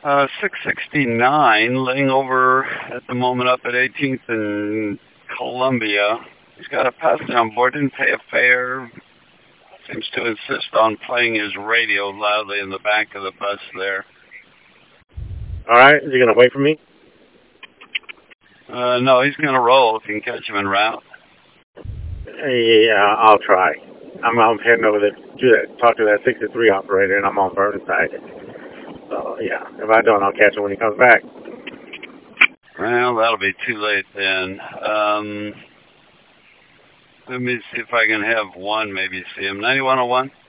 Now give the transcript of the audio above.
669, laying over at the moment up at 18th and Columbia. He's got a passenger on board, didn't pay a fare. Seems to insist on playing his radio loudly in the back of the bus there. All right, is he going to wait for me? No, he's going to roll if you can catch him en route. Yeah, I'll try. I'm heading over there to talk to that 63 operator, and I'm on Burnside. So, yeah, if I don't, I'll catch him when he comes back. Well, that'll be too late then. Let me see if I can have one maybe see him. 9101?